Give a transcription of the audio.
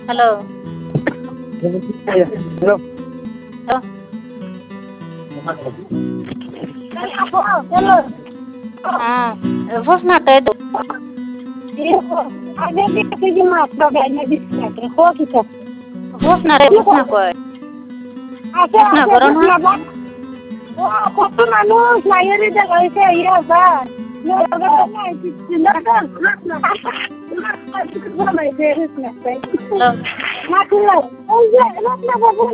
Hello. Hello. हाँ घोषणा कर दो. घोषणा रे घोषणा कर. घोषणा करो ना. माणूस नाही जगायचे हॅलो.